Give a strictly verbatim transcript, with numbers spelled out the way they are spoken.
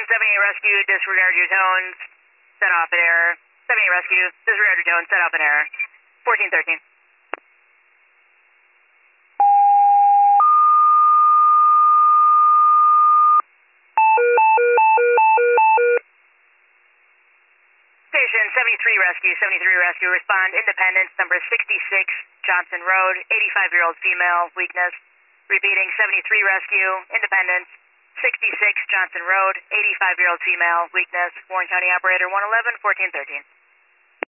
seventy-eight Rescue, disregard your tones, set off in error. seventy-eight Rescue, disregard your tones, set off in error. fourteen thirteen. Station seventy-three Rescue, seventy-three Rescue, respond Independence, number sixty-six Johnson Road, eighty-five-year-old female, weakness. Repeating, seventy-three Rescue, Independence, sixty-six Johnson Road, eighty-five-year-old female, weakness. Warren County Operator one eleven, fourteen thirteen.